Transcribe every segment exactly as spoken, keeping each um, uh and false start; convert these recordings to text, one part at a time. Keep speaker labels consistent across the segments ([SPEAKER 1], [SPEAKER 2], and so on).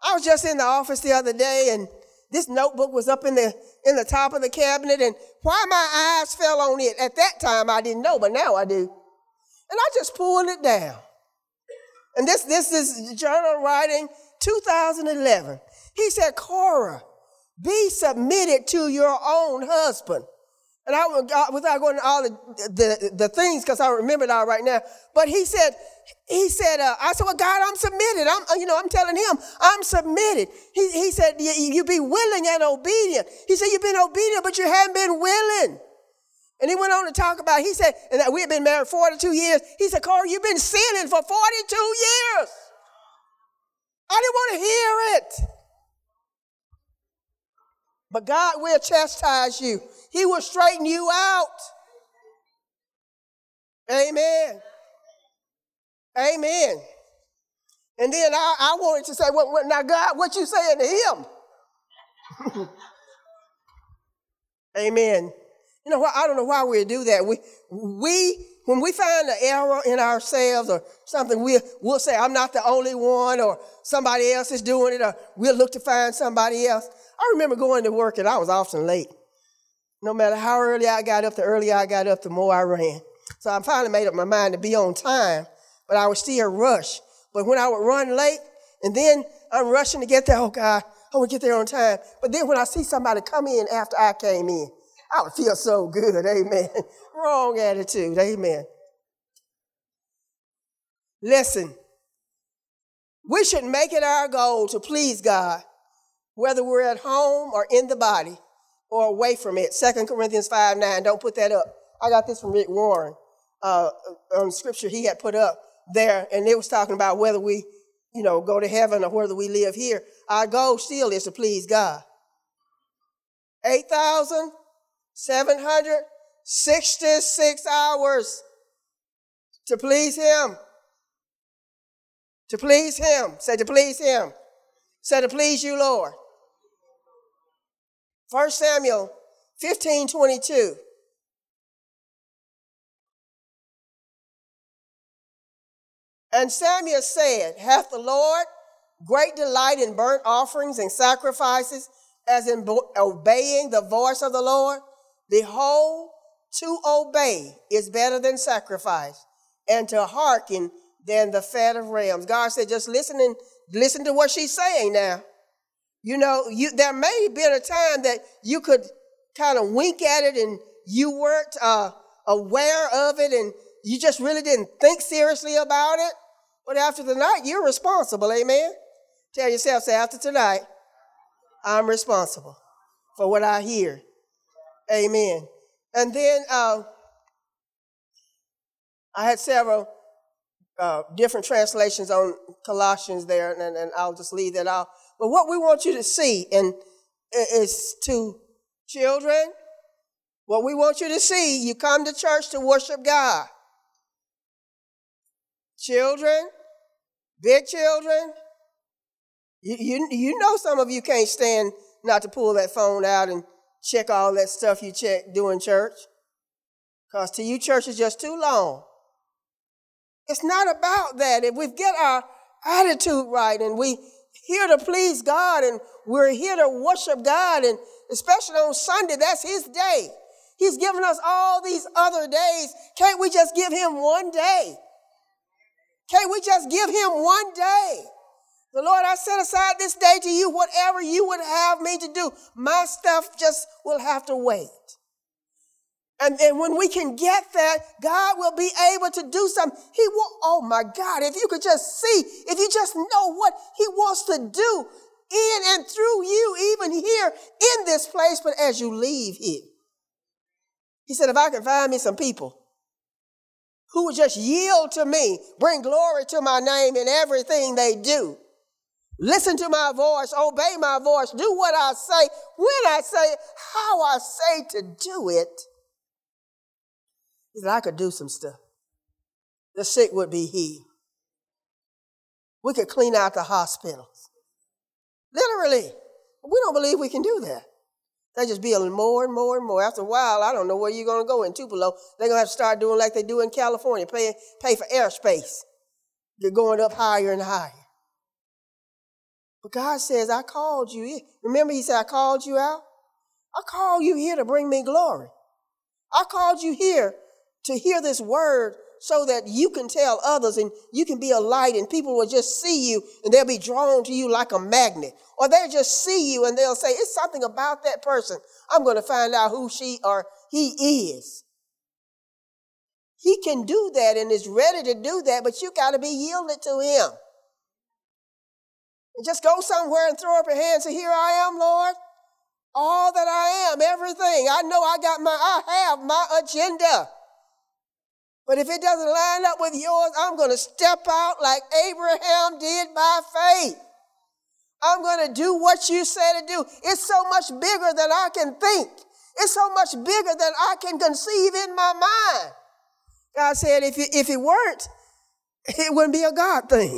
[SPEAKER 1] I was just in the office the other day, and this notebook was up in the in the top of the cabinet, and why my eyes fell on it at that time I didn't know, but now I do. And I just pulled it down. And this this is journal writing two thousand eleven. He said, Cora, be submitted to your own husband. And I, without going into all the, the, the things, because I remember it all right now, but he said, he said, uh, I said, well, God, I'm submitted. I'm, you know, I'm telling him, I'm submitted. He, he said, you, you be willing and obedient. He said, you've been obedient, but you haven't been willing. And he went on to talk about, he said, and that we had been married forty-two years. He said, Cora, you've been sinning for forty-two years. I didn't want to hear it. But God will chastise you. He will straighten you out. Amen. Amen. And then I, I wanted to say, well, well, now, God, what you saying to him? Amen. You know what? I don't know why we do that. We, we, when we find an error in ourselves or something, we'll, we'll say, I'm not the only one, or somebody else is doing it, or we'll look to find somebody else. I remember going to work and I was often late. No matter how early I got up, the earlier I got up, the more I ran. So I finally made up my mind to be on time, but I would still rush. But when I would run late, and then I'm rushing to get there, oh God, I would get there on time. But then when I see somebody come in after I came in, I would feel so good, amen. Wrong attitude, amen. Listen, we should make it our goal to please God, whether we're at home or in the body or away from it. Second Corinthians five nine, don't put that up. I got this from Rick Warren uh, on scripture he had put up there, and it was talking about whether we, you know, go to heaven or whether we live here. Our goal still is to please God. eight thousand seven hundred sixty-six hours to please him. To please him. Say to please him. Say to please you, Lord. First Samuel fifteen twenty-two. And Samuel said, hath the Lord great delight in burnt offerings and sacrifices, as in bo- obeying the voice of the Lord? Behold, to obey is better than sacrifice, and to hearken than the fat of rams. God said, just listen and listen to what she's saying now. You know, you, there may have been a time that you could kind of wink at it and you weren't uh, aware of it and you just really didn't think seriously about it. But after tonight, you're responsible, amen? Tell yourself, say, after tonight, I'm responsible for what I hear. Amen. And then uh, I had several uh, different translations on Colossians there, and, and I'll just leave that out. But what we want you to see and is to children, what we want you to see, you come to church to worship God. Children, big children, you, you, you know some of you can't stand not to pull that phone out and check all that stuff you check doing church. Because to you, church is just too long. It's not about that. If we get our attitude right and we here to please God and we're here to worship God, and especially on Sunday, that's his day. He's given us all these other days. Can't we just give him one day? Can't we just give him one day? The Lord, I set aside this day to you, whatever you would have me to do. My stuff just will have to wait. And then when we can get that, God will be able to do something. He will, oh my God, if you could just see, if you just know what he wants to do in and through you, even here in this place, but as you leave here. He said, if I can find me some people who would just yield to me, bring glory to my name in everything they do, listen to my voice, obey my voice, do what I say, when I say it, how I say to do it, he said, I could do some stuff. The sick would be healed. We could clean out the hospitals. Literally. We don't believe we can do that. They just building more and more and more. After a while, I don't know where you're going to go in Tupelo. They're going to have to start doing like they do in California, pay, pay for airspace. They're going up higher and higher. But God says, I called you. Remember, he said, I called you out. I called you here to bring me glory. I called you here to hear this word so that you can tell others and you can be a light and people will just see you and they'll be drawn to you like a magnet. Or they'll just see you and they'll say, it's something about that person. I'm going to find out who she or he is. He can do that and is ready to do that, but you got to be yielded to him. And just go somewhere and throw up your hands and say, here I am, Lord. All that I am, everything. I know I got my, I have my agenda. But if it doesn't line up with yours, I'm going to step out like Abraham did by faith. I'm going to do what you say to do. It's so much bigger than I can think. It's so much bigger than I can conceive in my mind. God said if it, if it weren't, it wouldn't be a God thing.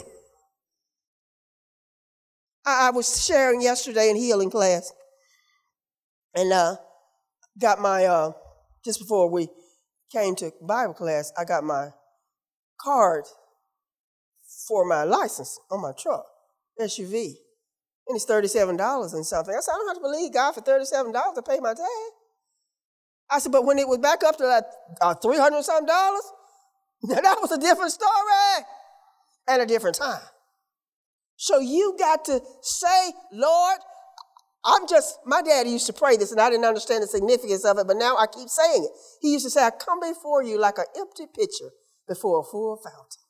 [SPEAKER 1] I, I was sharing yesterday in healing class. And uh, got my, uh, just before we came to Bible class, I got my card for my license on my truck, S U V. And it's thirty-seven dollars and something. I said, I don't have to believe God for thirty-seven dollars to pay my tag. I said, but when it was back up to like uh, three hundred something dollars, that was a different story at a different time. So you got to say, Lord, I'm just, my daddy used to pray this and I didn't understand the significance of it, but now I keep saying it. He used to say, I come before you like an empty pitcher before a full fountain.